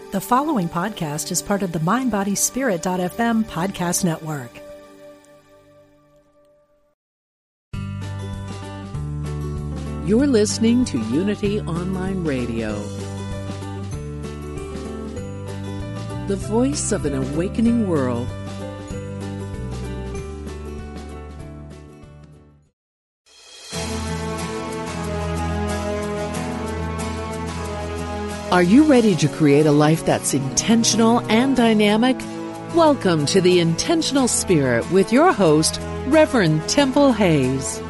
The following podcast is part of the MindBodySpirit.fm podcast network. You're listening to Unity Online Radio, the voice of an awakening world. Are you ready to create a life that's intentional and dynamic? Welcome to The Intentional Spirit with your host, Reverend Temple Hayes.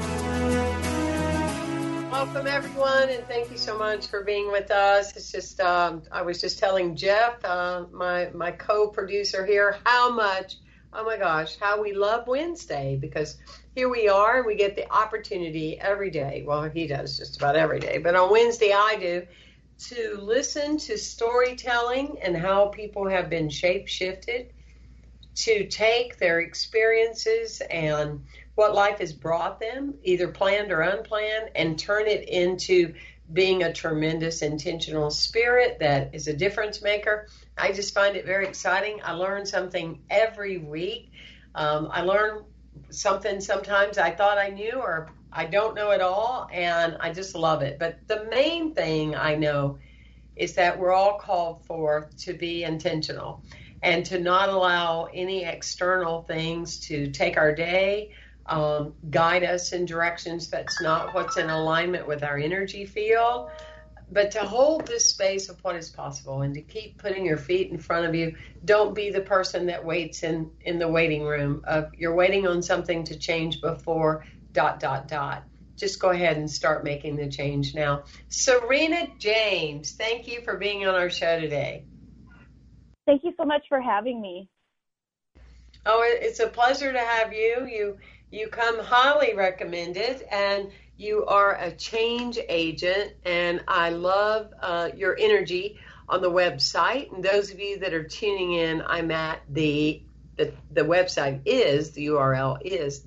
Welcome, everyone, and thank you so much for being with us. It's just, I was just telling Jeff, my co-producer here, how much, oh my gosh, how we love Wednesday, because here we are, and we get the opportunity every day. Well, he does just about every day, but on Wednesday I do, to listen to storytelling and how people have been shape-shifted, to take their experiences and what life has brought them, either planned or unplanned, and turn it into being a tremendous intentional spirit that is a difference maker. I just find it very exciting. I learn something every week. I learn something sometimes I thought I knew or I don't know at all, and I just love it. But the main thing I know is that we're all called for to be intentional and to not allow any external things to take our day, guide us in directions that's not what's in alignment with our energy field, but to hold this space of what is possible and to keep putting your feet in front of you. Don't be the person that waits in the waiting room. You're waiting on something to change before ... Just go ahead and start making the change now. Serena James, thank you for being on our show today. Thank you so much for having me. Oh, it's a pleasure to have you. You come highly recommended, and you are a change agent, and I love your energy on the website. And those of you that are tuning in, I'm at the website is, the URL is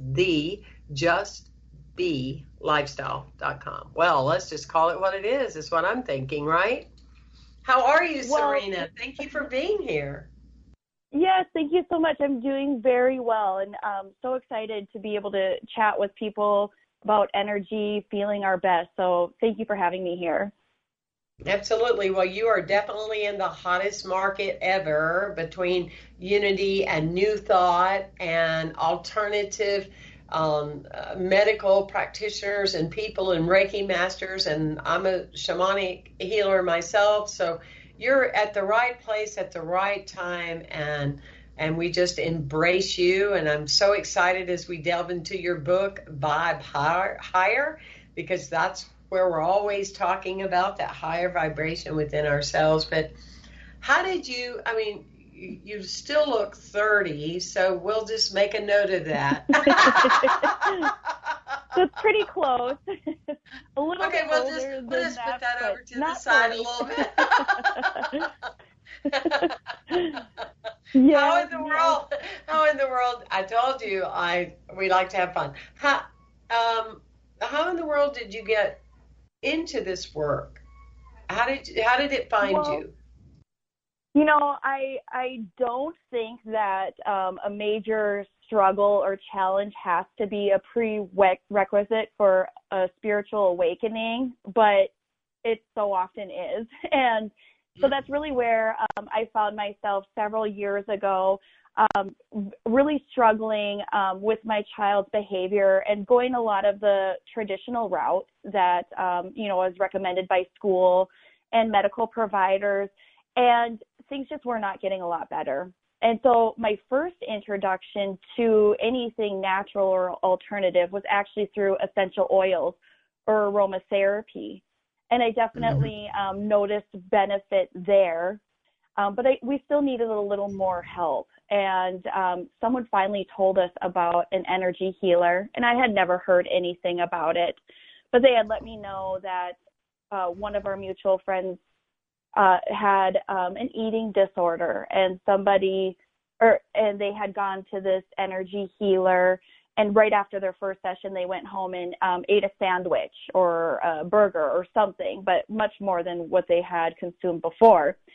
thejustbelifestyle.com. Well, let's just call it what it is what I'm thinking, right? How are you, Serena? Thank you for being here. Yes, thank you so much. I'm doing very well, and so excited to be able to chat with people about energy, feeling our best. So thank you for having me here. Absolutely. Well, you are definitely in the hottest market ever between Unity and New Thought and alternative medical practitioners and people and Reiki masters. And I'm a shamanic healer myself. So you're at the right place at the right time. And we just embrace you. And I'm so excited as we delve into your book, Vibe Higher, because that's where we're always talking about that higher vibration within ourselves. But how did you, you still look 30, so we'll just make a note of that. So it's pretty close. A little okay, bit we'll older just put that over to the 40. side a little bit. Yeah, How in the world, I told you we like to have fun. How in the world did you get into this work? How did it find you? You know, I don't think that a major struggle or challenge has to be a prerequisite for a spiritual awakening, but it so often is. And so that's really where I found myself several years ago, really struggling with my child's behavior and going a lot of the traditional route that, was recommended by school and medical providers. And things just were not getting a lot better. And so my first introduction to anything natural or alternative was actually through essential oils or aromatherapy. And I definitely noticed benefit there. But we still needed a little more help. And someone finally told us about an energy healer, and I had never heard anything about it. But they had let me know that one of our mutual friends had an eating disorder, and they had gone to this energy healer, and right after their first session, they went home and ate a sandwich or a burger or something, but much more than what they had consumed before.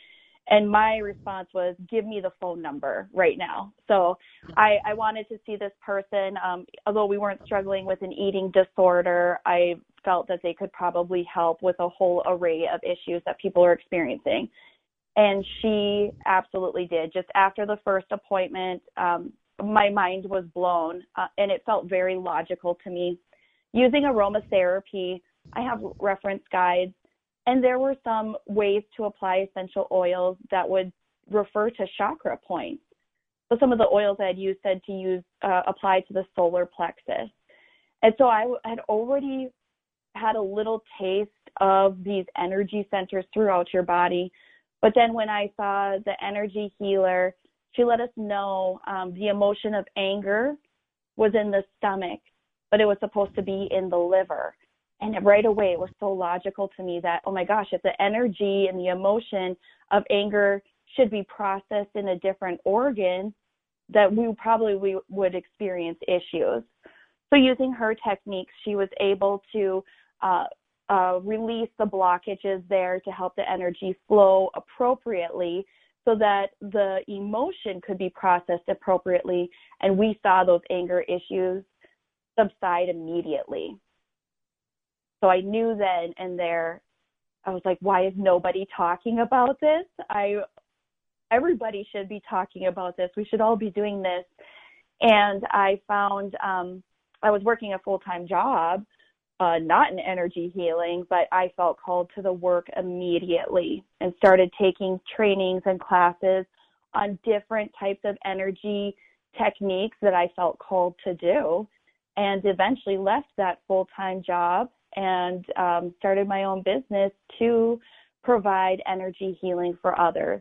And my response was, give me the phone number right now. So I wanted to see this person. Although we weren't struggling with an eating disorder, I felt that they could probably help with a whole array of issues that people are experiencing. And she absolutely did. Just after the first appointment, my mind was blown, and it felt very logical to me. Using aromatherapy, I have reference guides, and there were some ways to apply essential oils that would refer to chakra points. So some of the oils I had used said to use apply to the solar plexus. And so I had already had a little taste of these energy centers throughout your body. But then when I saw the energy healer, she let us know the emotion of anger was in the stomach, but it was supposed to be in the liver. And right away, it was so logical to me that, oh my gosh, if the energy and the emotion of anger should be processed in a different organ, that we would experience issues. So using her techniques, she was able to release the blockages there to help the energy flow appropriately so that the emotion could be processed appropriately. And we saw those anger issues subside immediately. So I knew then and there, I was like, why is nobody talking about this? Everybody should be talking about this. We should all be doing this. And I found I was working a full-time job, not in energy healing, but I felt called to the work immediately and started taking trainings and classes on different types of energy techniques that I felt called to do, and eventually left that full-time job and started my own business to provide energy healing for others.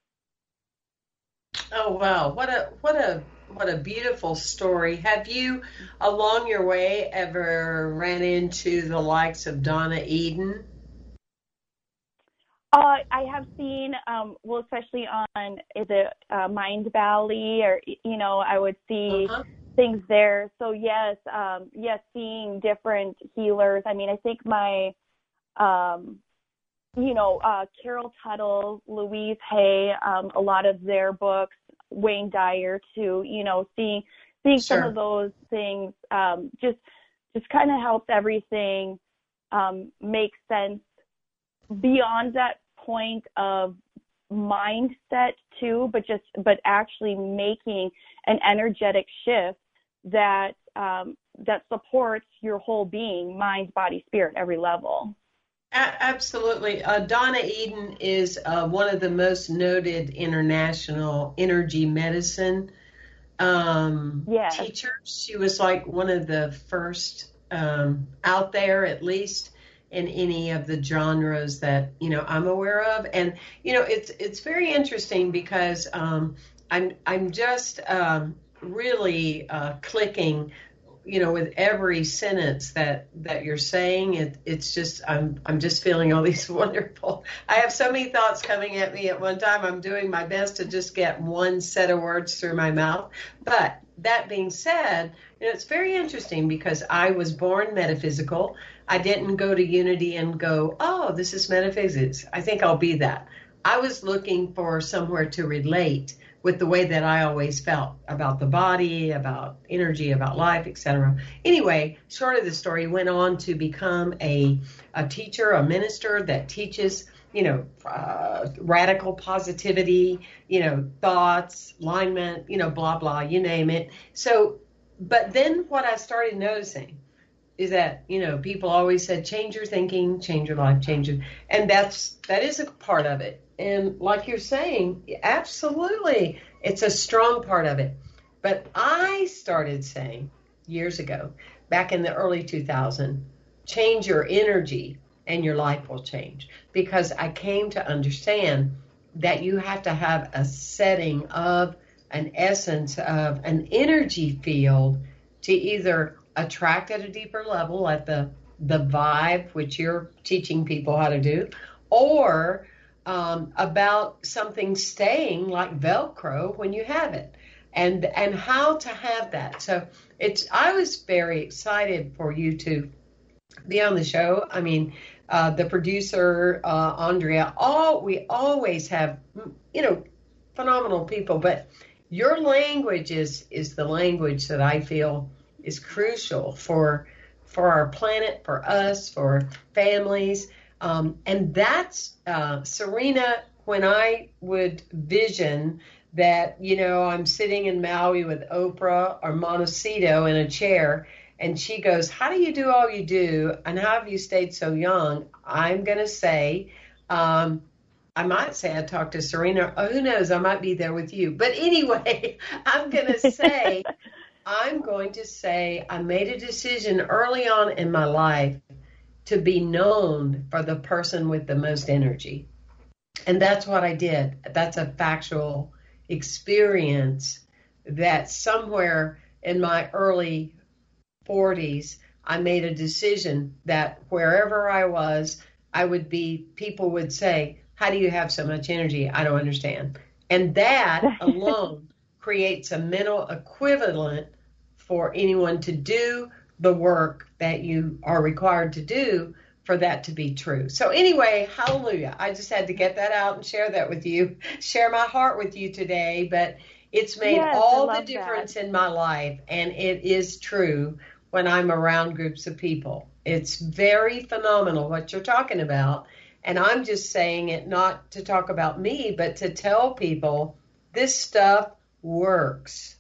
Oh wow, what a beautiful story. Have you along your way ever ran into the likes of Donna Eden? I have seen, especially on, is it Mind Valley, or, I would see things there. So yes, seeing different healers. I mean, I think my, Carol Tuttle, Louise Hay, a lot of their books, Wayne Dyer too, seeing Sure. some of those things, just kind of helps everything make sense beyond that point of mindset too, but actually making an energetic shift that supports your whole being, mind, body, spirit, every level. Absolutely. Donna Eden is one of the most noted international energy medicine teachers. She was like one of the first out there, at least in any of the genres that I'm aware of. And it's very interesting because I'm just really clicking with every sentence that you're saying. It's just, I'm just feeling all these wonderful, I have so many thoughts coming at me at one time. I'm doing my best to just get one set of words through my mouth. But that being said, it's very interesting because I was born metaphysical. I didn't go to Unity and go, oh, this is metaphysics, I think I'll be that. I was looking for somewhere to relate with the way that I always felt about the body, about energy, about life, etc. Anyway, short of the story, went on to become a teacher, a minister that teaches, radical positivity, thoughts, alignment, blah, blah, you name it. So, but then what I started noticing is that, people always said, change your thinking, change your life, and that is a part of it. And like you're saying, absolutely, it's a strong part of it. But I started saying years ago, back in the early 2000s, change your energy and your life will change. Because I came to understand that you have to have a setting of an essence of an energy field to either attract at a deeper level at the vibe, which you're teaching people how to do, or about something staying like Velcro when you have it, and how to have that. So I was very excited for you to be on the show. I mean, the producer, Andrea. We always have, phenomenal people, but your language is the language that I feel is crucial for our planet, for us, for families. And that's, Serena, when I would vision that, I'm sitting in Maui with Oprah or Montecito in a chair, and she goes, how do you do all you do? And how have you stayed so young? I'm going to say, I might say I talked to Serena. Oh, who knows? I might be there with you. But anyway, I'm going to say I made a decision early on in my life to be known for the person with the most energy. And that's what I did. That's a factual experience that somewhere in my early 40s, I made a decision that wherever I was, people would say, how do you have so much energy? I don't understand. And that alone creates a mental equivalent for anyone to do the work that you are required to do for that to be true. So anyway, hallelujah. I just had to get that out and share that with you, share my heart with you today. But it's made all the difference in my life. And it is true when I'm around groups of people. It's very phenomenal what you're talking about. And I'm just saying it not to talk about me, but to tell people this stuff works.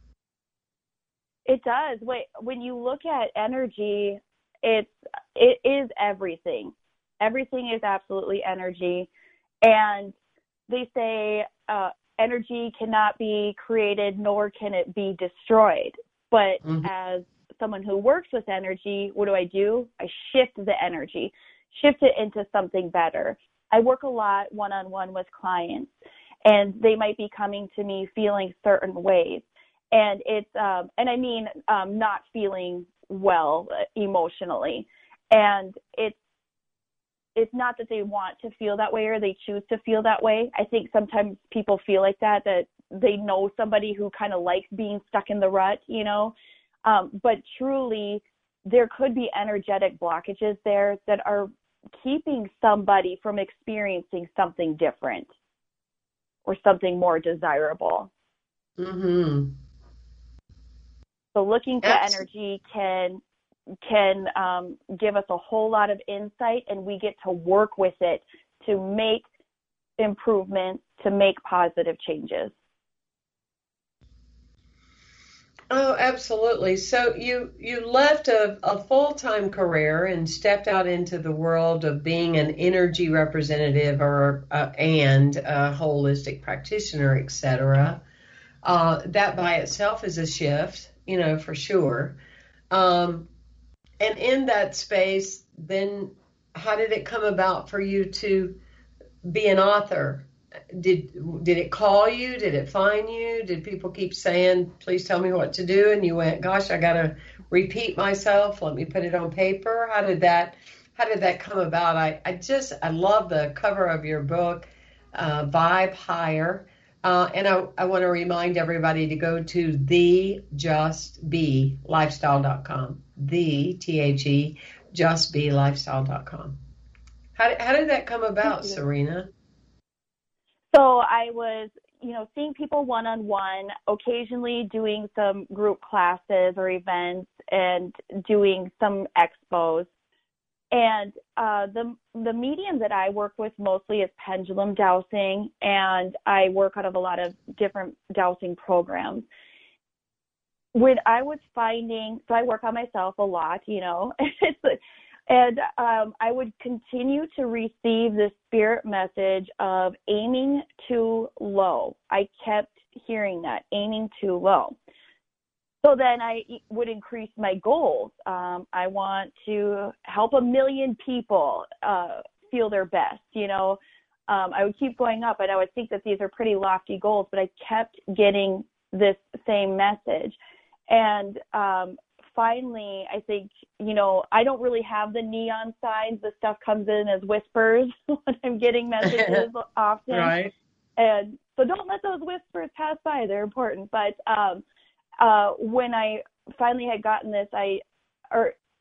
It does. When you look at energy, it is everything. Everything is absolutely energy. And they say energy cannot be created, nor can it be destroyed. But as someone who works with energy, what do? I shift the energy, shift it into something better. I work a lot one-on-one with clients, and they might be coming to me feeling certain ways. And it's, not feeling well emotionally. And it's not that they want to feel that way or they choose to feel that way. I think sometimes people feel like that they know somebody who kind of likes being stuck in the rut, but truly there could be energetic blockages there that are keeping somebody from experiencing something different or something more desirable. Mm-hmm. So looking to energy can give us a whole lot of insight, and we get to work with it to make improvements, to make positive changes. Oh, absolutely. So you left a full-time career and stepped out into the world of being an energy representative and a holistic practitioner, etc. That by itself is a shift, for sure. And in that space, then how did it come about for you to be an author? Did it call you? Did it find you? Did people keep saying, please tell me what to do? And you went, gosh, I got to repeat myself. Let me put it on paper. How did that come about? I love the cover of your book, Vibe Higher. And I want to remind everybody to go to thejustbelifestyle.com, justbelifestyle.com. How did that come about, Serena? So I was, seeing people one-on-one, occasionally doing some group classes or events and doing some expos. And the medium that I work with mostly is pendulum dowsing, and I work out of a lot of different dowsing programs. When I was finding, so I work on myself a lot, and I would continue to receive this spirit message of aiming too low. I kept hearing that, aiming too low. So then I would increase my goals. I want to help 1 million people feel their best, I would keep going up, and I would think that these are pretty lofty goals, but I kept getting this same message. And finally, I think, I don't really have the neon signs. The stuff comes in as whispers when I'm getting messages often. Right. And so don't let those whispers pass by. They're important. But when I finally had gotten this,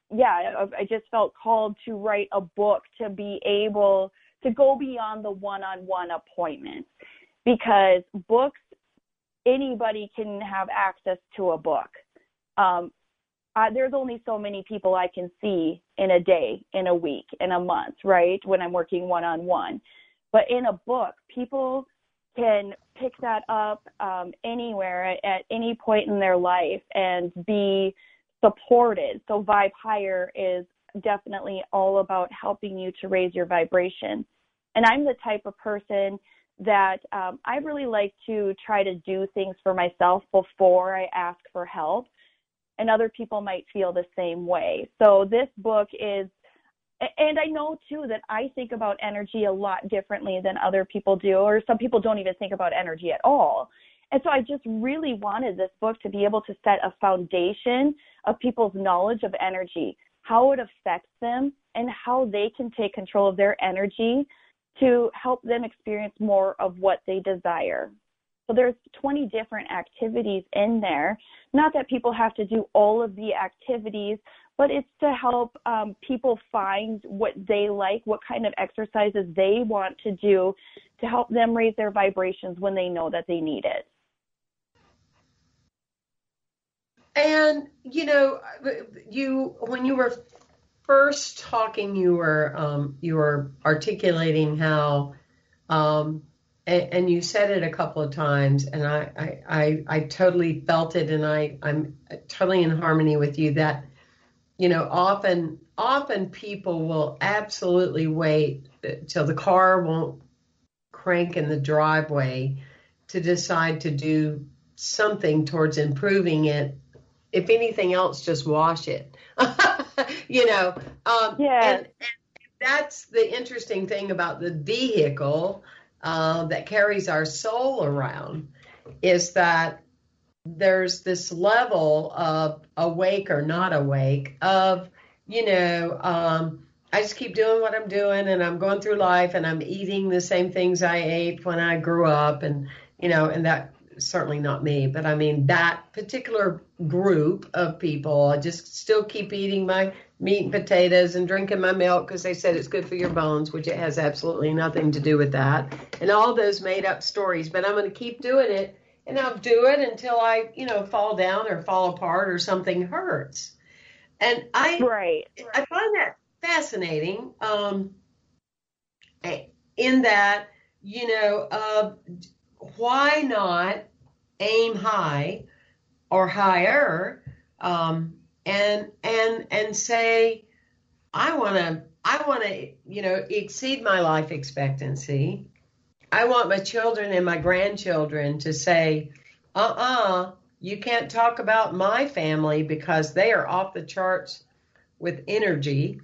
I just felt called to write a book to be able to go beyond the one-on-one appointments, because books, anybody can have access to a book. There's only so many people I can see in a day, in a week, in a month, right, when I'm working one-on-one. But in a book, people can pick that up anywhere at any point in their life and be supported. So Vibe Higher is definitely all about helping you to raise your vibration. And I'm the type of person that I really like to try to do things for myself before I ask for help. And other people might feel the same way. So this book is, and I know too that I think about energy a lot differently than other people do, or some people don't even think about energy at all. And so I just really wanted this book to be able to set a foundation of people's knowledge of energy, how it affects them, and how they can take control of their energy to help them experience more of what they desire. So there's 20 different activities in there. Not that people have to do all of the activities, but it's to help people find what they like, what kind of exercises they want to do to help them raise their vibrations when they know that they need it. And, when you were first talking, you were articulating how, and you said it a couple of times, and I totally felt it, and I'm totally in harmony with you that, often people will absolutely wait till the car won't crank in the driveway to decide to do something towards improving it. If anything else, just wash it. And that's the interesting thing about the vehicle that carries our soul around, is that there's this level of awake or not awake of, I just keep doing what I'm doing, and I'm going through life, and I'm eating the same things I ate when I grew up, and, and that certainly not me, but I mean that particular group of people. I just still keep eating my meat and potatoes and drinking my milk because they said it's good for your bones, which it has absolutely nothing to do with that, and all those made up stories. But I'm going to keep doing it, and I'll do it until I, fall down or fall apart or something hurts. And I find that fascinating. In that, why not aim high or higher, and say, I want to, exceed my life expectancy. I want my children and my grandchildren to say, you can't talk about my family because they are off the charts with energy.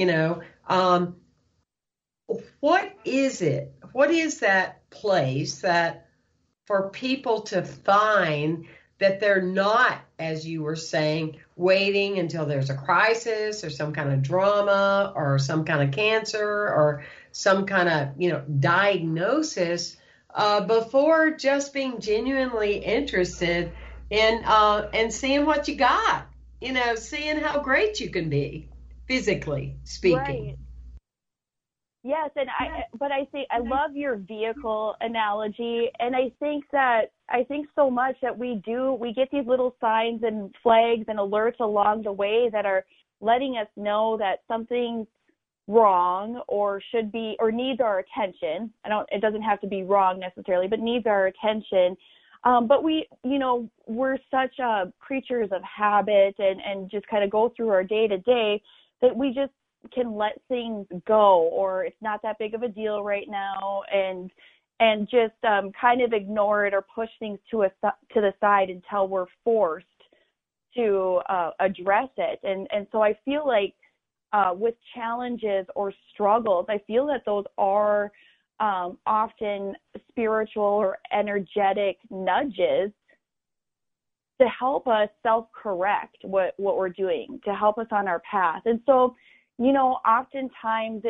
What is it? What is that place that for people to find that they're not, as you were saying, waiting until there's a crisis or some kind of drama or some kind of cancer or some kind of, diagnosis before just being genuinely interested in and seeing what you got, seeing how great you can be, physically speaking. Right. Yes, and I love your vehicle analogy, and I think so much that we get these little signs and flags and alerts along the way that are letting us know that something's wrong or should be or needs our attention. It doesn't have to be wrong necessarily, but needs our attention. But we're such creatures of habit and just kind of go through our day to day that we just can let things go, or it's not that big of a deal right now, and just kind of ignore it or push things to the side until we're forced to address it. And so I feel like with challenges or struggles, I feel that those are often spiritual or energetic nudges to help us self-correct what we're doing, to help us on our path. And so, oftentimes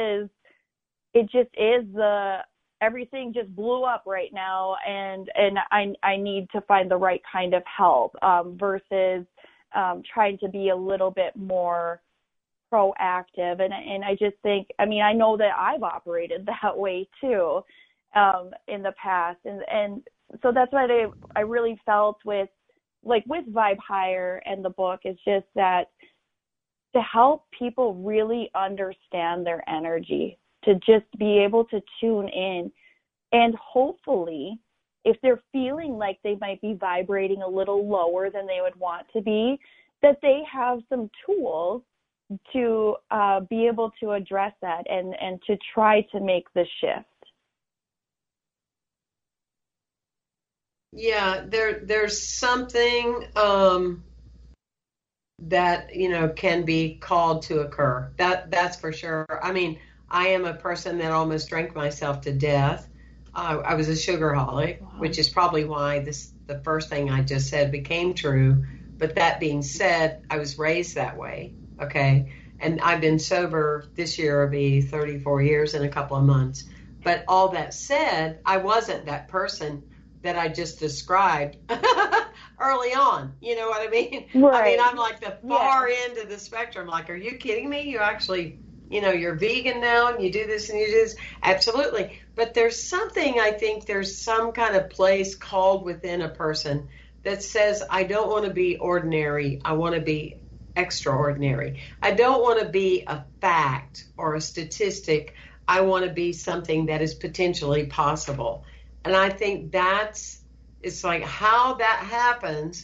everything just blew up right now, and I need to find the right kind of help versus trying to be a little bit more proactive. And I just think, I mean, I know that I've operated that way too in the past. And so that's what I really felt with Vibe Higher and the book is just that to help people really understand their energy, to just be able to tune in. And hopefully, if they're feeling like they might be vibrating a little lower than they would want to be, that they have some tools to be able to address that and to try to make the shift. Yeah, there's something that, you know, can be called to occur. That's for sure. I mean, I am a person that almost drank myself to death. I was a sugarholic, wow, which is probably why the first thing I just said became true. But that being said, I was raised that way, okay? And I've been sober this year, will be 34 years in a couple of months. But all that said, I wasn't that person that I just described early on. You know what I mean? Right. I mean, I'm like the far end of the spectrum. Like, are you kidding me? You actually, you know, you're vegan now and you do this and you do this. Absolutely. But there's something, I think there's some kind of place called within a person that says, I don't want to be ordinary. I want to be extraordinary. I don't want to be a fact or a statistic. I want to be something that is potentially possible. And I think it's like how that happens.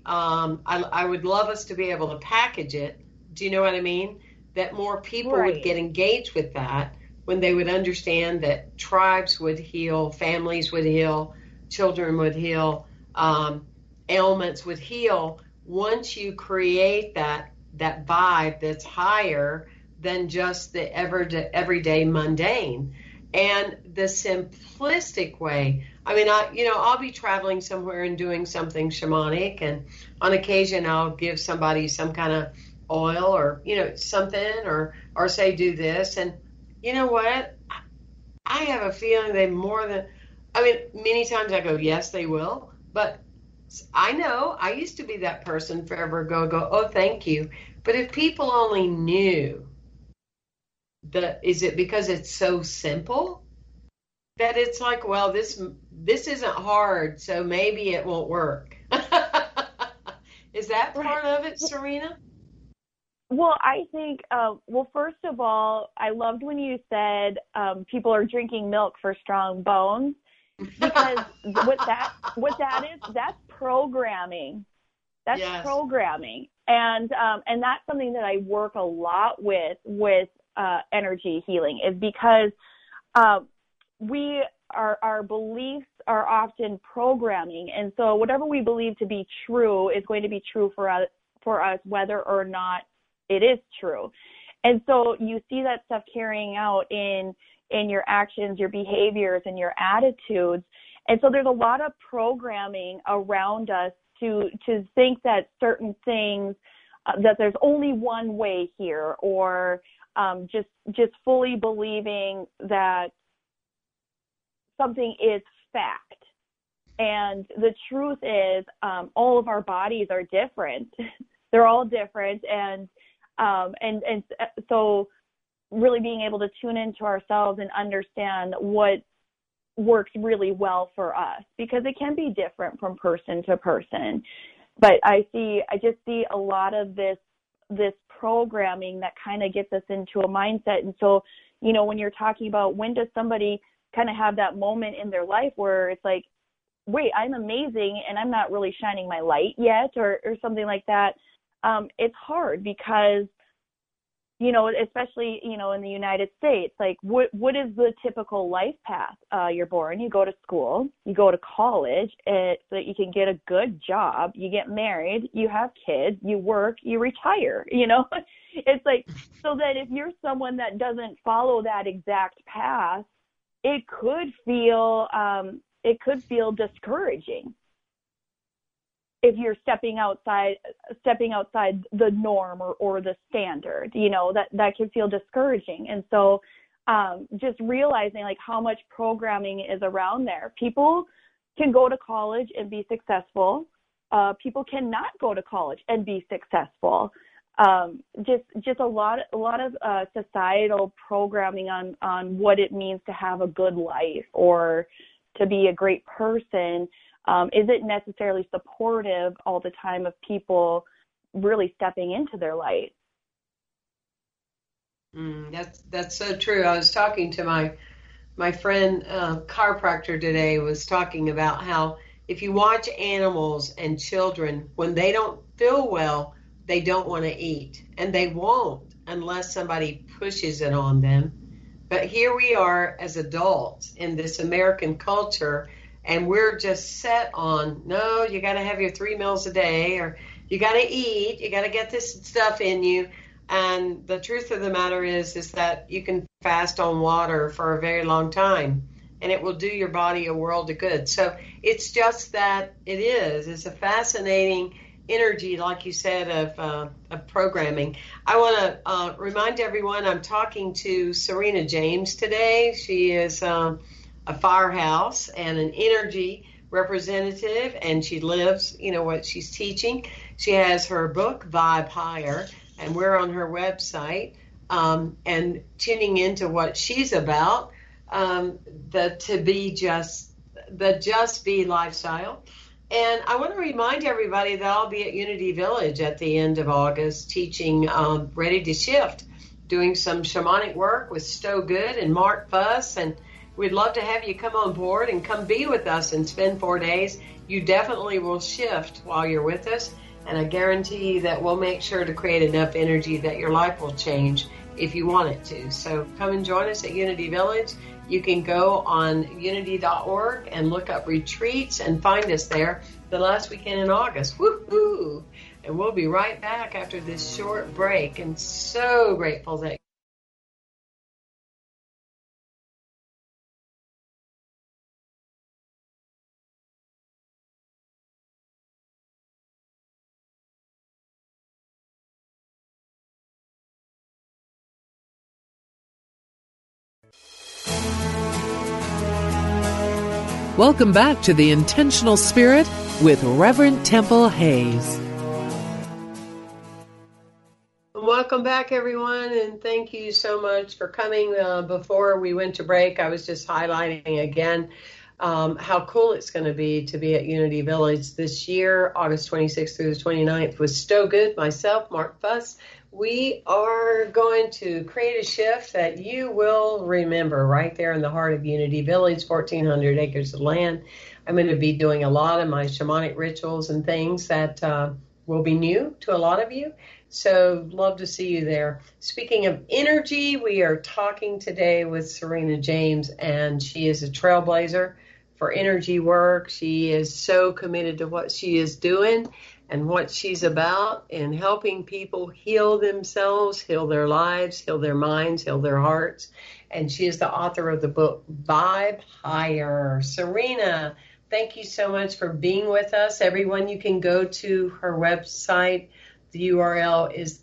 I would love us to be able to package it. Do you know what I mean? That more people would get engaged with that when they would understand that tribes would heal, families would heal, children would heal, ailments would heal once you create that vibe that's higher than just the everyday mundane. And the simplistic way, I mean, I'll be traveling somewhere and doing something shamanic, and on occasion I'll give somebody some kind of oil or, you know, something or say do this. And you know what? I have a feeling many times I go, yes, they will. But I know I used to be that person forever ago, oh, thank you. But if people only knew is it because it's so simple that it's like, well, this isn't hard, so maybe it won't work. Is that part of it, Serena? Well, I think, first of all, I loved when you said people are drinking milk for strong bones, because what that is, that's programming. That's programming. And that's something that I work a lot with energy healing, is because our beliefs are often programming. And so whatever we believe to be true is going to be true for us whether or not it is true. And so you see that stuff carrying out in your actions, your behaviors, and your attitudes. And so there's a lot of programming around us to think that certain things, that there's only one way here, or just fully believing that something is fact. And the truth is, all of our bodies are different. They're all different, and so really being able to tune into ourselves and understand what works really well for us, because it can be different from person to person. But I just see a lot of this programming that kind of gets us into a mindset. And so, you know, when you're talking about when does somebody kind of have that moment in their life where it's like, wait, I'm amazing and I'm not really shining my light yet, or something like that. It's hard because, you know, especially, you know, in the United States, like what is the typical life path? You're born, you go to school, you go to college so that you can get a good job, you get married, you have kids, you work, you retire, you know. It's like, so that if you're someone that doesn't follow that exact path, it could feel discouraging if you're stepping outside the norm or the standard. You know, that can feel discouraging. And so just realizing like how much programming is around there. People can go to college and be successful. people cannot go to college and be successful. Just a lot of societal programming on what it means to have a good life or to be a great person isn't necessarily supportive all the time of people really stepping into their light. That's so true. I was talking to my friend chiropractor today, was talking about how if you watch animals and children, when they don't feel well, they don't want to eat, and they won't unless somebody pushes it on them. But here we are as adults in this American culture, and we're just set on, no, you got to have your 3 meals a day, or you got to eat, you got to get this stuff in you. And the truth of the matter is that you can fast on water for a very long time, and it will do your body a world of good. So it's just that it's a fascinating energy, like you said, of programming. I want to remind everyone I'm talking to Serena James today. She is a firehouse and an energy representative, and she lives, what she's teaching. She has her book, Vibe Higher, and we're on her website and tuning into what she's about, the Just Be lifestyle. And I want to remind everybody that I'll be at Unity Village at the end of August teaching Ready to Shift, doing some shamanic work with Stowe Good and Mark Fuss. And we'd love to have you come on board and come be with us and spend 4 days. You definitely will shift while you're with us. And I guarantee that we'll make sure to create enough energy that your life will change if you want it to. So come and join us at Unity Village. You can go on unity.org and look up retreats and find us there the last weekend in August. Woohoo! And we'll be right back after this short break. And so grateful that Welcome back to The Intentional Spirit with Reverend Temple Hayes. Welcome back, everyone, and thank you so much for coming. Before we went to break, I was just highlighting again how cool it's going to be at Unity Village this year, August 26th through the 29th, with Stowe Good, myself, Mark Fuss. We are going to create a shift that you will remember right there in the heart of Unity Village, 1,400 acres of land. I'm going to be doing a lot of my shamanic rituals and things that will be new to a lot of you. So love to see you there. Speaking of energy, we are talking today with Serena James, and she is a trailblazer for energy work. She is so committed to what she is doing and what she's about, in helping people heal themselves, heal their lives, heal their minds, heal their hearts. And she is the author of the book, Vibe Higher. Serena, thank you so much for being with us. Everyone, you can go to her website. The URL is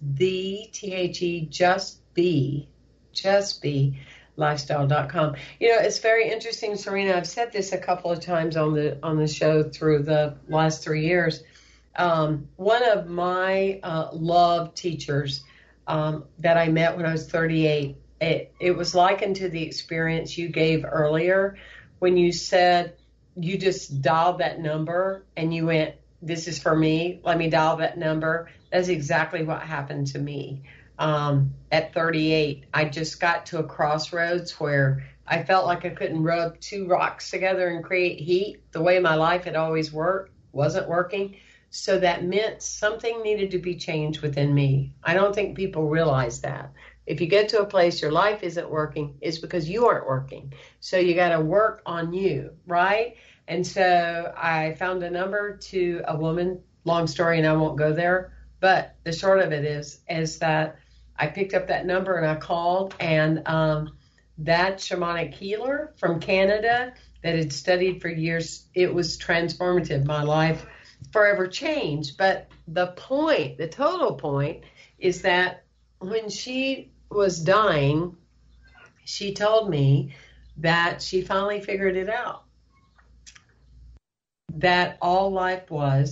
justbe lifestyle.com. It's very interesting, Serena. I've said this a couple of times on the show through the last 3 years. One of my love teachers that I met when I was 38, it was likened to the experience you gave earlier when you said you just dialed that number and you went, this is for me, let me dial that number. That's exactly what happened to me. At 38, I just got to a crossroads where I felt like I couldn't rub two rocks together and create heat. The way my life had always worked wasn't working. So that meant something needed to be changed within me. I don't think people realize that. If you get to a place your life isn't working, it's because you aren't working. So you got to work on you, right? And so I found a number to a woman, long story, and I won't go there. But the short of it is that I picked up that number and I called, and that shamanic healer from Canada that had studied for years, it was transformative. My life forever changed. But the total point is that when she was dying, she told me that she finally figured it out. That all life was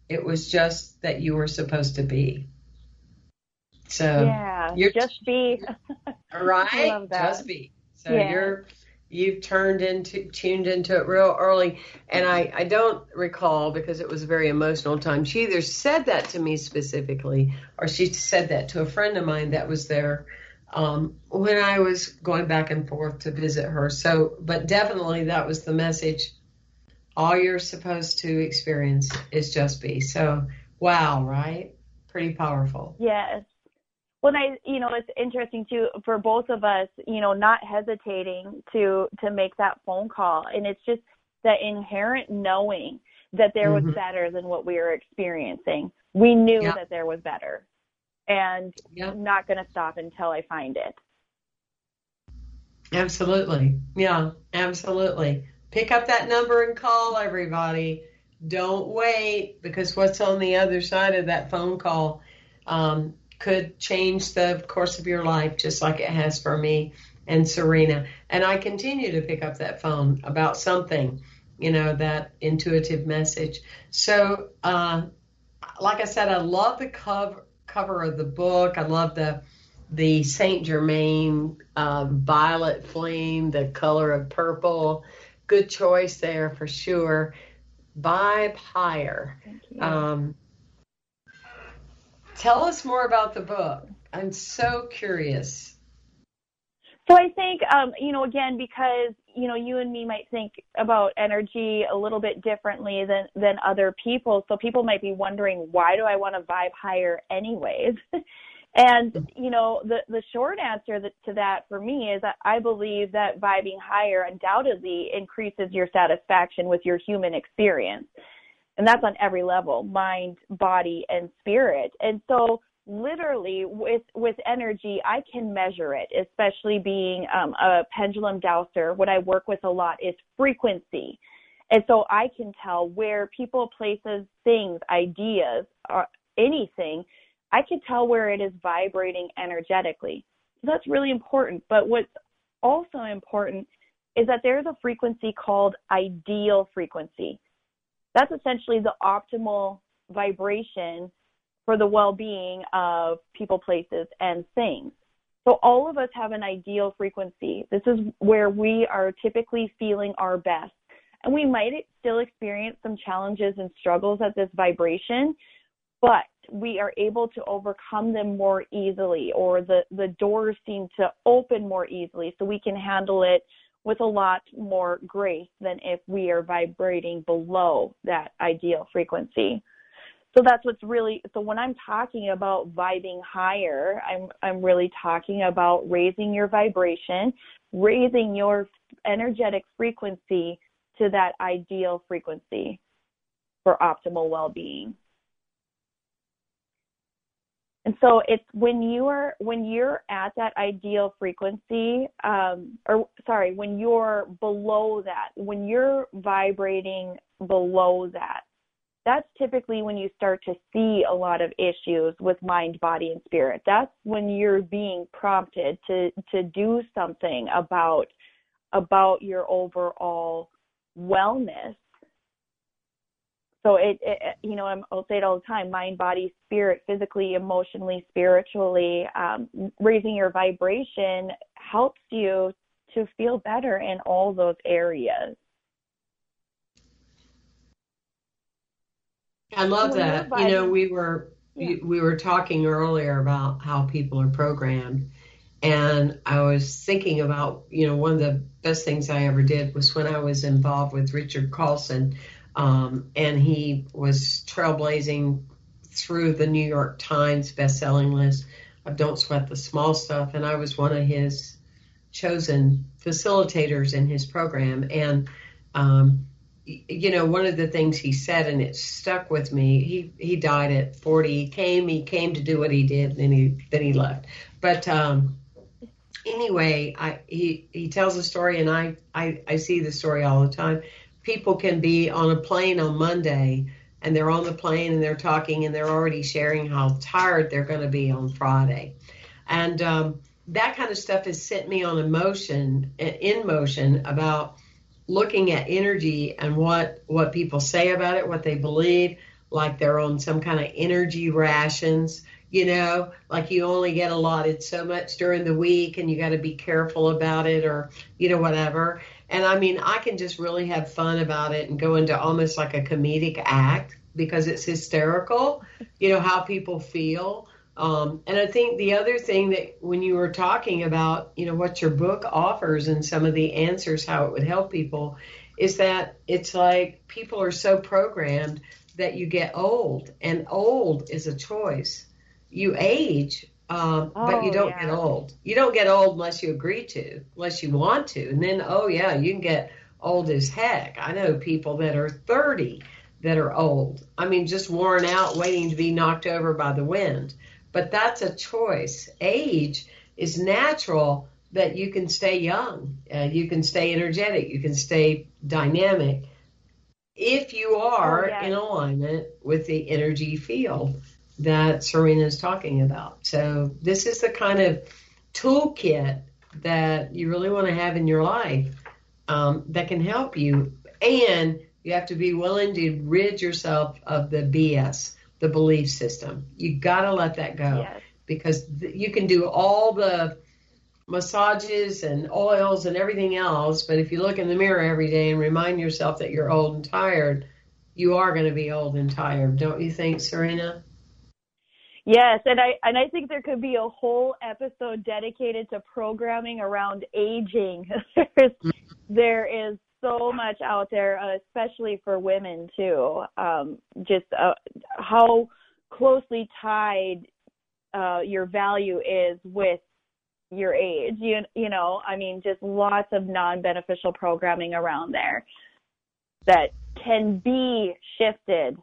It was just that you were supposed to be. So Yeah, you're just be. right. I love that. Just be. So Yeah. you've tuned into it real early. And I don't recall, because it was a very emotional time. She either said that to me specifically, or she said that to a friend of mine that was there when I was going back and forth to visit her. So, but definitely that was the message. All you're supposed to experience is just be. So, wow, right? Pretty powerful. Yes. Well, it's interesting too for both of us, not hesitating to make that phone call, and it's just that inherent knowing that there was better than what we were experiencing. We knew that there was better, and I'm not going to stop until I find it. Absolutely. Yeah, absolutely. Pick up that number and call, everybody. Don't wait, because what's on the other side of that phone call could change the course of your life, just like it has for me and Serena. And I continue to pick up that phone about something, that intuitive message. So, like I said, I love the cover of the book. I love the Saint Germain violet flame, the color of purple. Good choice there for sure. Vibe Higher. Thank you. Tell us more about the book. I'm so curious. So I think, again, because, you and me might think about energy a little bit differently than other people. So people might be wondering, why do I want to vibe higher anyways? And, the short answer to that for me is that I believe that vibing higher undoubtedly increases your satisfaction with your human experience. And that's on every level, mind, body, and spirit. And so literally with energy, I can measure it, especially being a pendulum dowser. What I work with a lot is frequency. And so I can tell where people, places, things, ideas, or anything, I can tell where it is vibrating energetically. So that's really important. But what's also important is that there's a frequency called ideal frequency. That's essentially the optimal vibration for the well-being of people, places, and things. So all of us have an ideal frequency. This is where we are typically feeling our best. And we might still experience some challenges and struggles at this vibration, but we are able to overcome them more easily, or the doors seem to open more easily, so we can handle it with a lot more grace than if we are vibrating below that ideal frequency. So that's what's really, so when I'm talking about vibing higher, I'm really talking about raising your vibration, raising your energetic frequency to that ideal frequency for optimal well-being. And so it's when you're at that ideal frequency, when you're below that, when you're vibrating below that, that's typically when you start to see a lot of issues with mind, body, and spirit. That's when you're being prompted to do something about your overall wellness. So I'll say it all the time, mind, body, spirit, physically, emotionally, spiritually, raising your vibration helps you to feel better in all those areas. I love that. We were talking earlier about how people are programmed. And I was thinking about, one of the best things I ever did was when I was involved with Richard Carlson. And he was trailblazing through the New York Times bestselling list of Don't Sweat the Small Stuff. And I was one of his chosen facilitators in his program. And, one of the things he said, and it stuck with me, he died at 40. He came to do what he did, and then he left. But anyway, he tells a story, and I see the story all the time. People can be on a plane on Monday, and they're on the plane and they're talking, and they're already sharing how tired they're going to be on Friday. And that kind of stuff has set me on in motion about looking at energy and what people say about it, what they believe, like they're on some kind of energy rations, like you only get allotted so much during the week and you got to be careful about it or, whatever. And I mean, I can just really have fun about it and go into almost like a comedic act because it's hysterical, how people feel. And I think the other thing that when you were talking about, what your book offers and some of the answers, how it would help people, is that it's like people are so programmed that you get old, and old is a choice. You age, but you don't get old. You don't get old unless you agree to, unless you want to. And then, you can get old as heck. I know people that are 30 that are old. I mean, just worn out, waiting to be knocked over by the wind. But that's a choice. Age is natural, that you can stay young, you can stay energetic, you can stay dynamic if you are in alignment with the energy field that Serena is talking about. So this is the kind of toolkit that you really want to have in your life that can help you. And you have to be willing to rid yourself of the BS, the belief system. You got to let that go because you can do all the massages and oils and everything else, but if you look in the mirror every day and remind yourself that you're old and tired, you are going to be old and tired, don't you think, Serena? Yes, and I think there could be a whole episode dedicated to programming around aging. There is so much out there, especially for women too. Just how closely tied your value is with your age. I mean, just lots of non-beneficial programming around there that can be shifted.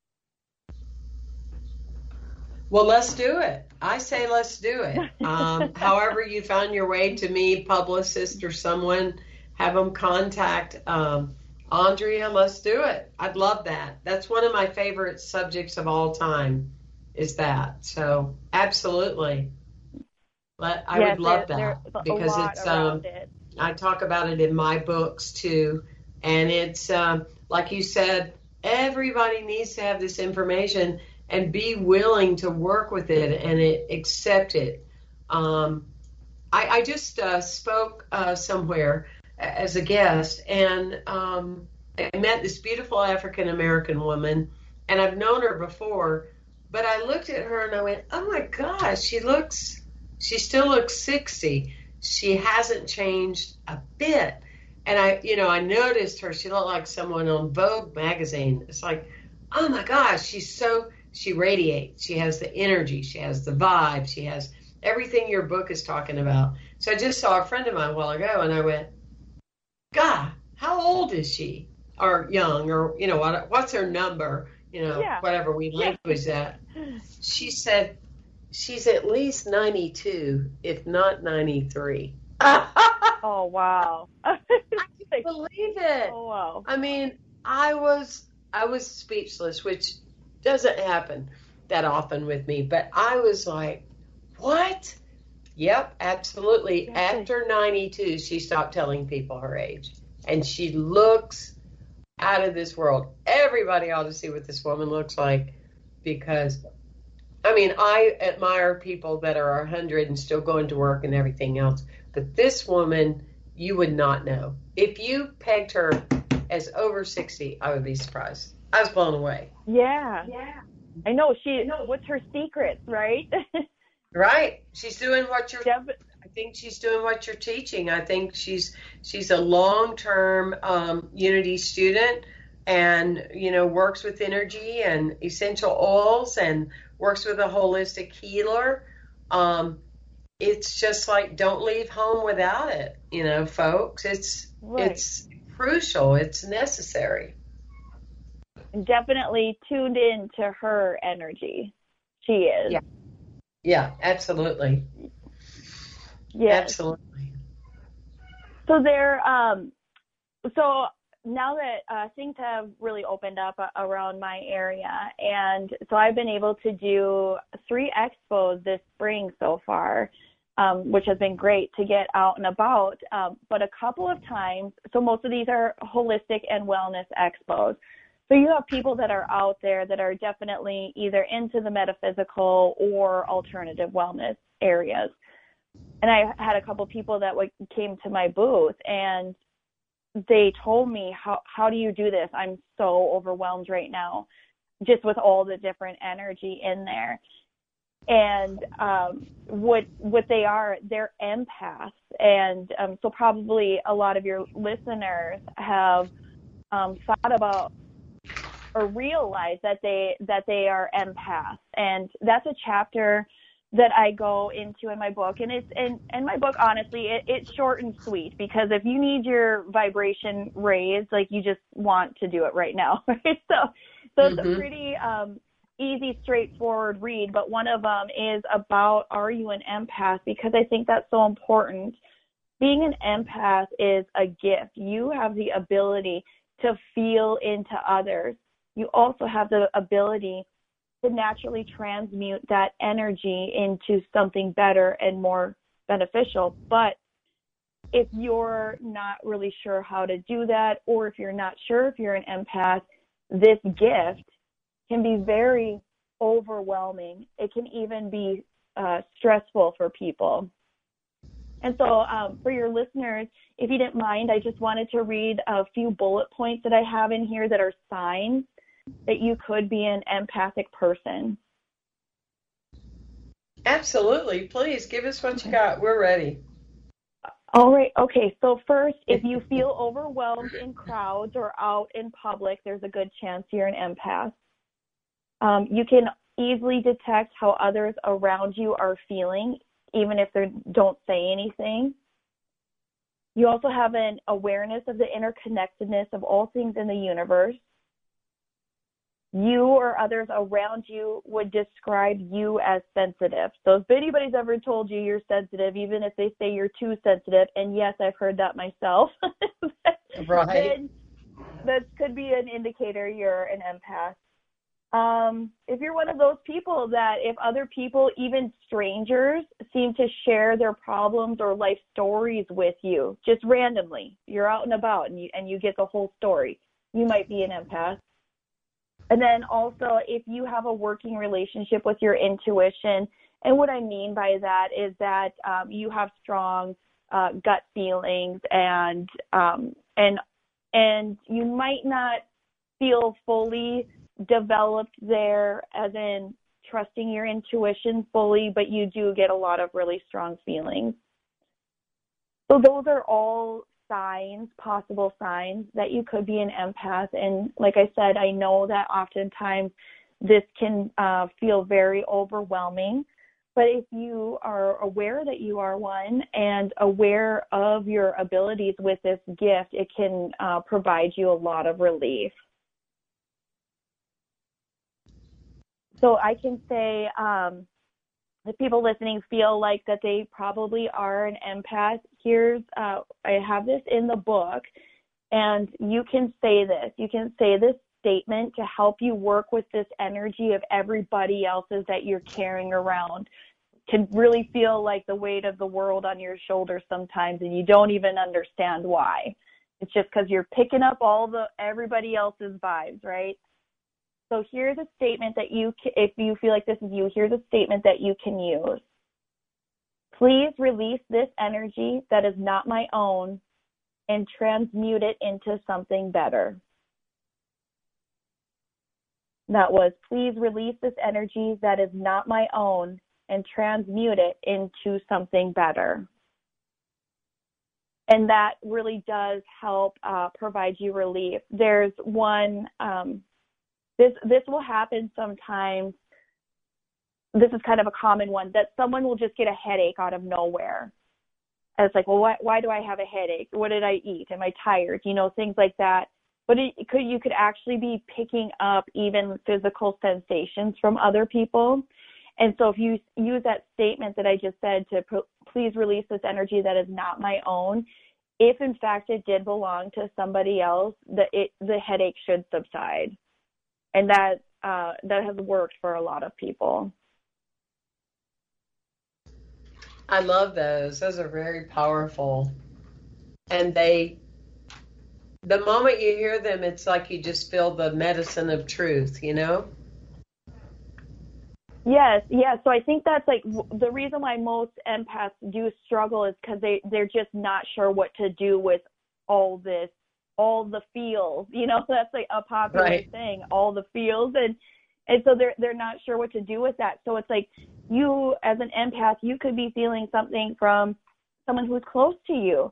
Well, let's do it. I say let's do it. However you found your way to me, publicist or someone, have them contact Andrea. Let's do it. I'd love that. That's one of my favorite subjects of all time, is that. So absolutely. I would love that because it's I talk about it in my books too, and it's like you said, everybody needs to have this information and be willing to work with it and accept it. I just spoke somewhere as a guest, and I met this beautiful African American woman, and I've known her before, but I looked at her and I went, oh my gosh, she still looks 60. She hasn't changed a bit. And I noticed her. She looked like someone on Vogue magazine. It's like, oh my gosh, she radiates. She has the energy. She has the vibe. She has everything your book is talking about. So I just saw a friend of mine a while ago, and I went, God, how old is she? Or young, or, what's her number? Whatever we language that. She said, she's at least 92, if not 93. Oh, wow. I can't believe it. Oh, wow. I mean, I was speechless, which doesn't happen that often with me, but I was like, what? Yep, absolutely. After 92, she stopped telling people her age, and she looks out of this world. Everybody ought to see what this woman looks like, because I admire people that are 100 and still going to work and everything else. But this woman, you would not know. If you pegged her as over 60, I would be surprised. I was blown away. Yeah. I know. What's her secrets, right? Right. She's doing what you're. I think she's doing what you're teaching. I think she's a long-term Unity student, and works with energy and essential oils, and works with a holistic healer. It's just like, don't leave home without it, folks. It's crucial. It's necessary. Definitely tuned in to her energy. She is. Yeah, absolutely. Yes. Absolutely. So so now that things have really opened up around my area, and so I've been able to do 3 expos this spring so far, which has been great to get out and about. But a couple of times, so most of these are holistic and wellness expos. So you have people that are out there that are definitely either into the metaphysical or alternative wellness areas. And I had a couple people that came to my booth, and they told me, how do you do this? I'm so overwhelmed right now, just with all the different energy in there. And what they are, they're empaths. And so probably a lot of your listeners have thought about or realized that they are empaths. And that's a chapter that I go into in my book. And it's in my book, honestly, it's short and sweet, because if you need your vibration raised, like, you just want to do it right now. Right? So it's a pretty easy, straightforward read, but one of them is about, are you an empath? Because I think that's so important. Being an empath is a gift. You have the ability to feel into others. You also have the ability to naturally transmute that energy into something better and more beneficial. But if you're not really sure how to do that, or if you're not sure if you're an empath, this gift can be very overwhelming. It can even be stressful for people. And so for your listeners, if you didn't mind, I just wanted to read a few bullet points that I have in here that are signs that you could be an empathic person. Absolutely. Please give us what you got. We're ready. All right. Okay. So first, if you feel overwhelmed in crowds or out in public, there's a good chance you're an empath. You can easily detect how others around you are feeling, even if they don't say anything. You also have an awareness of the interconnectedness of all things in the universe. You or others around you would describe you as sensitive. So if anybody's ever told you you're sensitive, even if they say you're too sensitive, and yes, I've heard that myself, right, then that could be an indicator you're an empath. If you're one of those people that if other people, even strangers, seem to share their problems or life stories with you, just randomly, you're out and about and you get the whole story, you might be an empath. And then also, if you have a working relationship with your intuition, and what I mean by that is that you have strong gut feelings, and you might not feel fully developed there, as in trusting your intuition fully, but you do get a lot of really strong feelings. So those are all signs, possible signs that you could be an empath. And like I said, I know that oftentimes this can feel very overwhelming, but if you are aware that you are one and aware of your abilities with this gift, it can provide you a lot of relief. So I can say the people listening feel like that they probably are an empath. I have this in the book, and you can say this. You can say this statement to help you work with this energy of everybody else's that you're carrying around. Can really feel like the weight of the world on your shoulders sometimes, and you don't even understand why. It's just because you're picking up everybody else's vibes, right? So here's a statement that if you feel like this is you, here's a statement that you can use. Please release this energy that is not my own and transmute it into something better. That was, please release this energy that is not my own and transmute it into something better. And that really does help provide you relief. There's one... This will happen sometimes. This is kind of a common one, that someone will just get a headache out of nowhere. And it's like, well, why do I have a headache? What did I eat? Am I tired? Things like that. But you could actually be picking up even physical sensations from other people. And so if you use that statement that I just said to please release this energy that is not my own, if in fact it did belong to somebody else, the headache should subside. And that has worked for a lot of people. I love those. Those are very powerful. And they the moment you hear them, it's like you just feel the medicine of truth, you know? Yes, yes. So I think that's like the reason why most empaths do struggle is because they're just not sure what to do with all this, all the feels. You know, that's like a popular Right. thing, all the feels, and so they're not sure what to do with that. So it's like you, as an empath, you could be feeling something from someone who's close to you,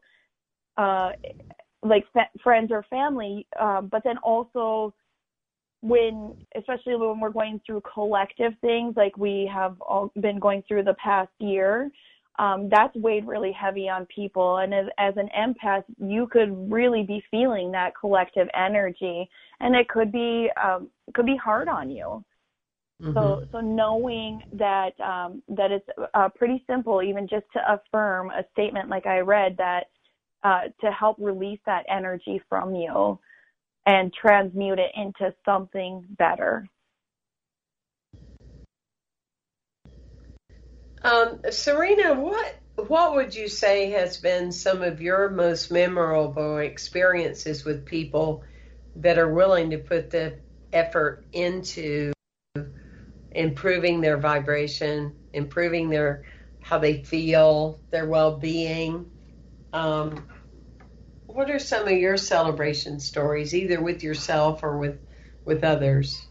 like friends or family, but then also especially when we're going through collective things like we have all been going through the past year, that's weighed really heavy on people. And as an empath, you could really be feeling that collective energy, and it could be hard on you. Mm-hmm. So knowing that that it's pretty simple, even just to affirm a statement like I read, that to help release that energy from you and transmute it into something better. Serena, what would you say has been some of your most memorable experiences with people that are willing to put the effort into improving their vibration, improving how they feel, their well-being? What are some of your celebration stories, either with yourself or with others?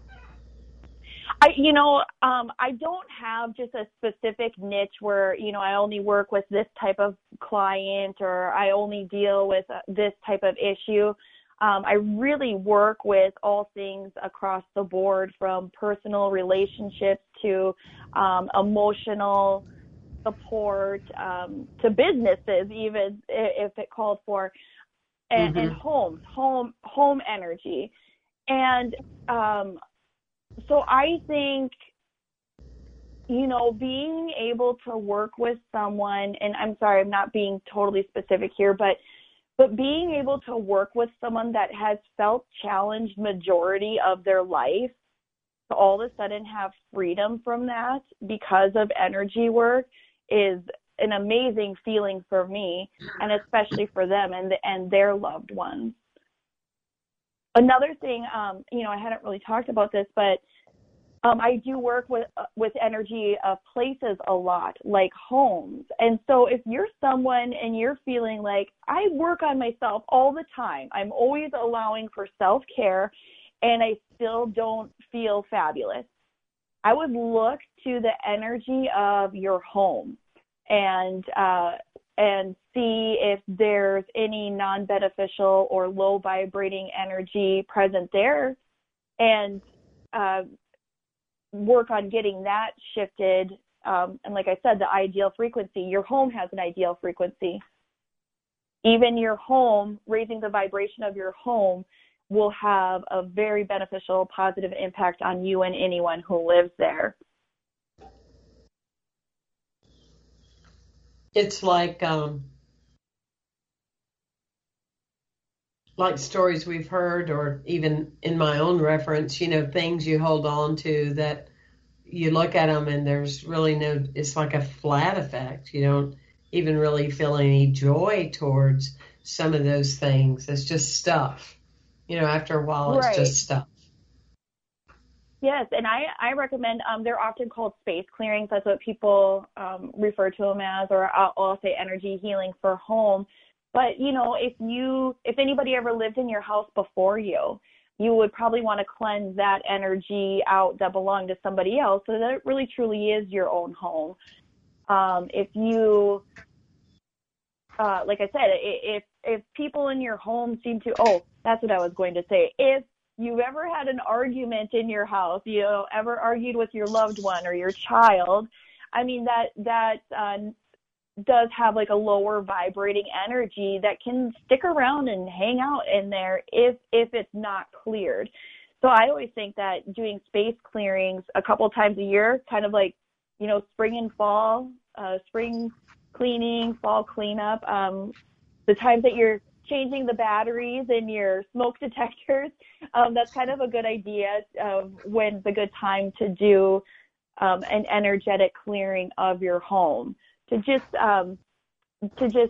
I don't have just a specific niche where, I only work with this type of client or I only deal with this type of issue. I really work with all things across the board, from personal relationships to emotional support, to businesses, even if it called for, and, mm-hmm. and home energy. And so I think, being able to work with someone, and I'm sorry, I'm not being totally specific here, but being able to work with someone that has felt challenged majority of their life, to all of a sudden have freedom from that because of energy work, is an amazing feeling for me, and especially for them and their loved ones. Another thing, I hadn't really talked about this, but I do work with energy of places a lot, like homes. And so if you're someone and you're feeling like, I work on myself all the time, I'm always allowing for self-care, and I still don't feel fabulous, I would look to the energy of your home and see if there's any non-beneficial or low vibrating energy present there, and work on getting that shifted. And like I said, the ideal frequency, your home has an ideal frequency. Even your home, raising the vibration of your home, will have a very beneficial, positive impact on you and anyone who lives there. It's like stories we've heard, or even in my own reference, things you hold on to that you look at them and there's really it's like a flat effect. You don't even really feel any joy towards some of those things. It's just stuff. After a while, right. It's just stuff. Yes, and I recommend, they're often called space clearings. That's what people refer to them as, or I'll say energy healing for home. But, if anybody ever lived in your house before you would probably want to cleanse that energy out that belonged to somebody else, so that it really truly is your own home. If you, like I said, if people in your home seem to, that's what I was going to say. If you've ever had an argument in your house, ever argued with your loved one or your child, I mean, that does have like a lower vibrating energy that can stick around and hang out in there if it's not cleared. So I always think that doing space clearings a couple times a year, kind of like, spring and fall, spring cleaning, fall cleanup, the times that you're changing the batteries in your smoke detectors, that's kind of a good idea of when's a good time to do an energetic clearing of your home, to just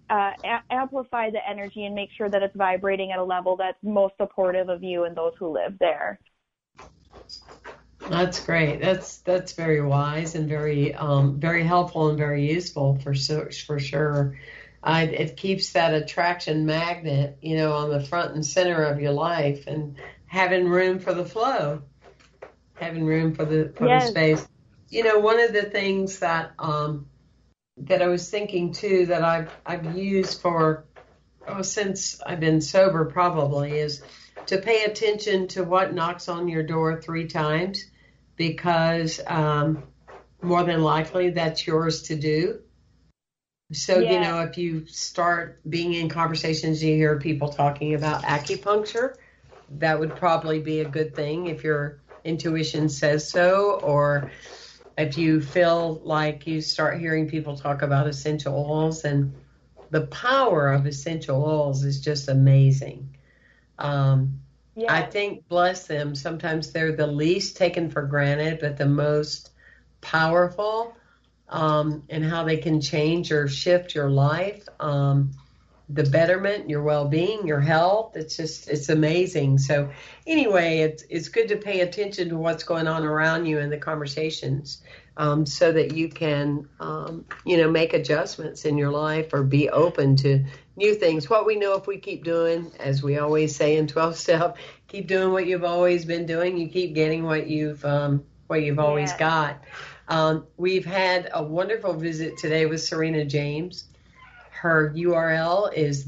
amplify the energy and make sure that it's vibrating at a level that's most supportive of you and those who live there. That's great. That's very wise and very very helpful and very useful for sure. It keeps that attraction magnet, on the front and center of your life, and having room for the flow, having room for the space. One of the things that that I was thinking too that I've used since I've been sober probably is to pay attention to what knocks on your door 3 times, because more than likely that's yours to do. So, if you start being in conversations, you hear people talking about acupuncture, that would probably be a good thing if your intuition says so, or if you feel like you start hearing people talk about essential oils, and the power of essential oils is just amazing. I think, bless them, sometimes they're the least taken for granted, but the most powerful in how they can change or shift your life, the betterment, your well-being, your health. It's amazing. So anyway, it's good to pay attention to what's going on around you in the conversations, so that you can, make adjustments in your life or be open to new things. What we know, if we keep doing, as we always say in 12-step, keep doing what you've always been doing, you keep getting what you've always got. We've had a wonderful visit today with Serena James. Her URL is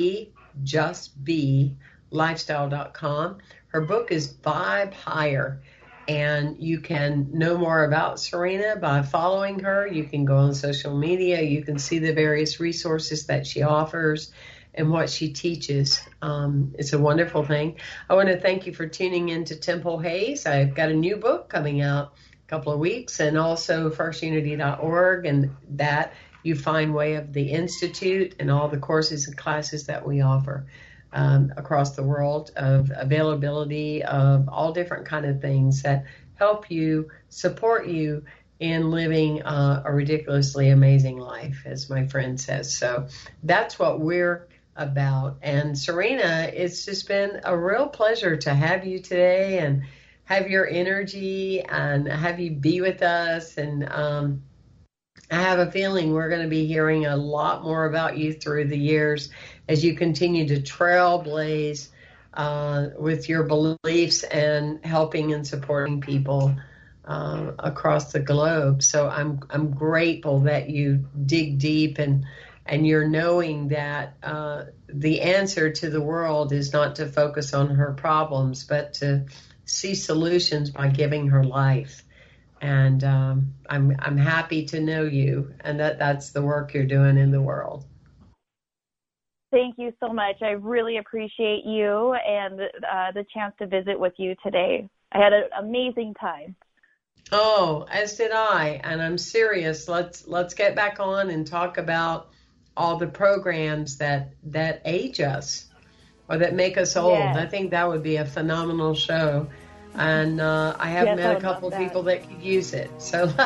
thejustbelifestyle.com. Her book is Vibe Higher, and you can know more about Serena by following her. You can go on social media. You can see the various resources that she offers and what she teaches. It's a wonderful thing. I want to thank you for tuning in to Temple Hayes. I've got a new book coming out couple of weeks, and also firstunity.org, and that you find Way of the Institute and all the courses and classes that we offer across the world, of availability of all different kind of things that help you, support you in living a ridiculously amazing life, as my friend says. So that's what we're about. And Serena, it's just been a real pleasure to have you today and have your energy and have you be with us. And I have a feeling we're going to be hearing a lot more about you through the years as you continue to trailblaze with your beliefs and helping and supporting people across the globe. So I'm grateful that you dig deep and you're knowing that the answer to the world is not to focus on her problems, but to see solutions by giving her life. And I'm happy to know you, and that's the work you're doing in the world. Thank you so much. I really appreciate you and the chance to visit with you today. I had an amazing time. Oh, as did I, and I'm serious. Let's get back on and talk about all the programs that age us or that make us old. Yes. I think that would be a phenomenal show. And I have met a couple of people that could use it. So, all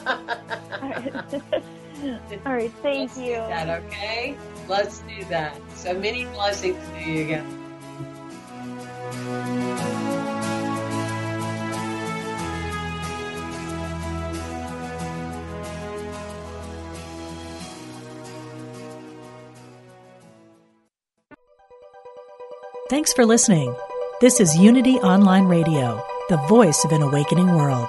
right, thank you. Do that, okay? Let's do that. So many blessings to you again. Thanks for listening. This is Unity Online Radio, the voice of an awakening world.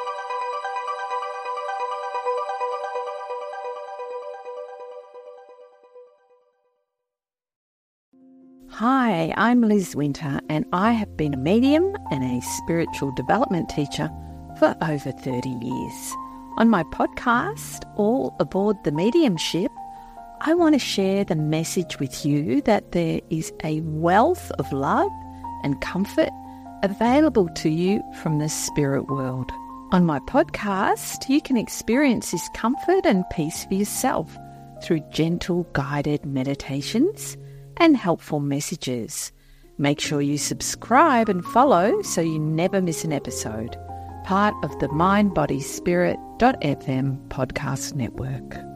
Hi, I'm Liz Winter, and I have been a medium and a spiritual development teacher for over 30 years. On my podcast, All Aboard the Mediumship, I want to share the message with you that there is a wealth of love and comfort available to you from the spirit world. On my podcast, you can experience this comfort and peace for yourself through gentle guided meditations and helpful messages. Make sure you subscribe and follow so you never miss an episode. Part of the mindbodyspirit.fm podcast network.